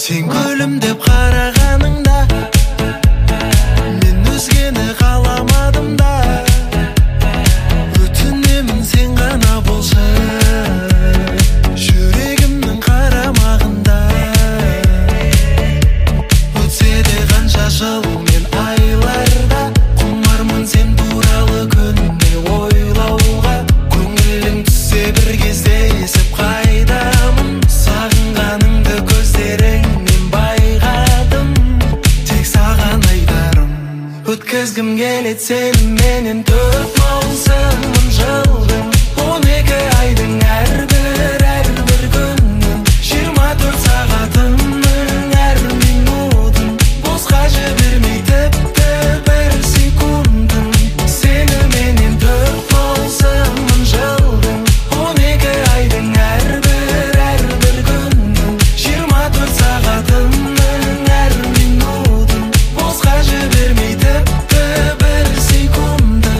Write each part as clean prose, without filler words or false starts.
Сен күлімдеп қарағаныңда мен өзгені қаламадым да. Өтінемін сен ғана болшы жүрегімнің қарамағында. Өтсе де қанша жыл мен айларда, құмармын сен туралы күнде ойлауға. Көңілің түссе бір кезде есіп қайдамын, сағынғаныңды көздеріңнен байқадым. Тек саған айтарым, өткізгім келеді сеніменен 4 маусымын жылдың, 12 айдың әрбір күннің, 24 сағатымның әр минутын босқа жібермей тіпті бір секундын. Сеніменен 4 маусымын жылдың, 12 айдың әрбір күннің, 24 сағатымның әр минутын босқа жібермей тіпті бір секундын.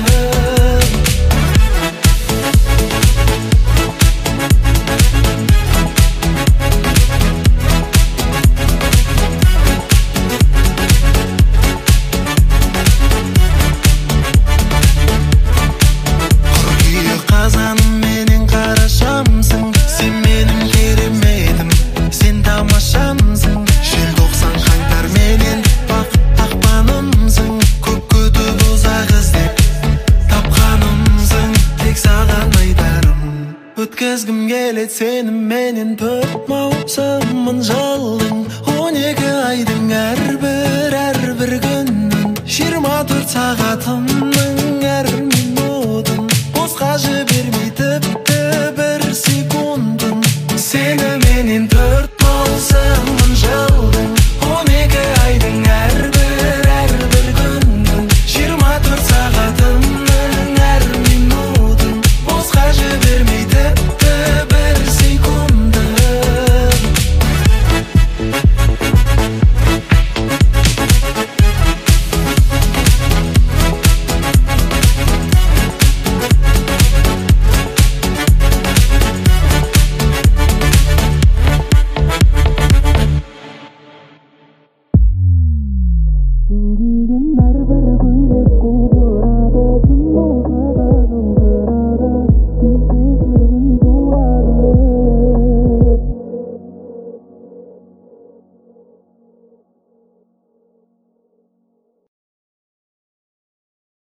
Қыркүйек қазаным менен қарашамсың, сен менің кереметім, сен тамашамсың. Желтоқсан қаңтар менен ақпанымсың, көп күтіп ұзақ іздеп тапқанымсың. Тек саған айтарым, өткізгім келеді сеніменен 4 маусымын жылдың, 12 айдың әрбір күннің, 24 сағатымның әр минутын босқа жібермей